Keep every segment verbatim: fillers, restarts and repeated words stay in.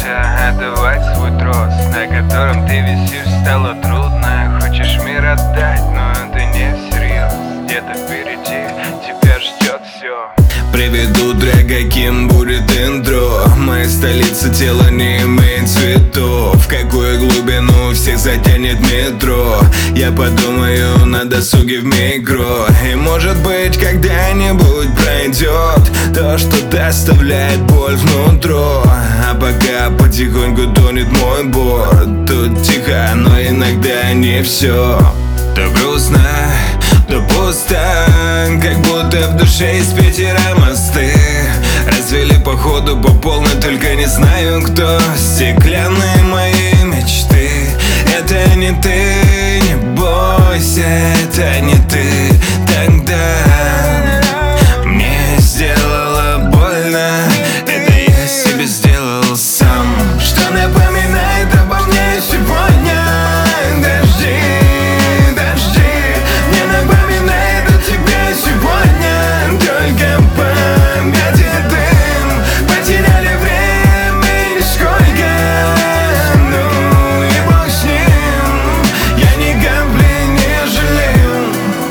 отдавать свой трос, на котором ты висишь, стало трудно. Хочешь мир отдать, но это не всерьез. Где-то впереди тебя ждет все. Приведу трек, каким будет интро. Моя столица, тело не имеет цветов. В какую глубину всех затянет метро? Я подумаю на досуге в микро. И может быть когда-нибудь пройдет то, что доставляет боль внутрь. А пока потихоньку тонет мой борт. Тут тихо, но иногда не все. То грустно, то пусто, как будто в душе из Питера мосты развели походу по полной, только не знаю кто. Стеклянные мои мечты. Это не ты, не бойся, это не ты. Тогда мне сделало больно, это я себе сделал сам. Что напоминает обо мне сегодня? Дожди, дожди, мне напоминает о тебе сегодня. Только память и дым потеряли время нисколько. Ну и бог с ним, я ни капли не жалею.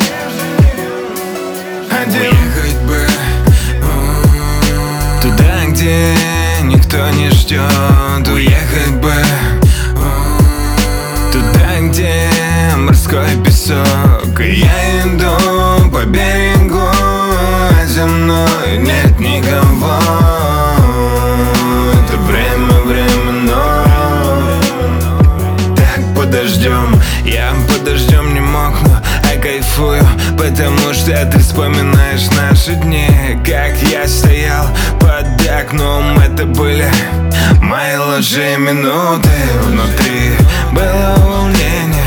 Один. Уехать бы туда, где никто не ждет. Уехать бы туда, где морской песок. И я иду по берегу, а за мной нет никого. Это время временно. Так подождем, я подождем не мог, но я кайфую, потому что ты вспоминаешь наши дни. Как я стоял под окном, это были мои лучшие минуты. Внутри было волнение,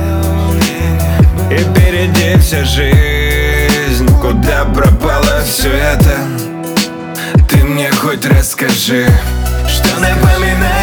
и впереди вся жизнь. Куда пропало все это? Ты мне хоть расскажи. Что напоминает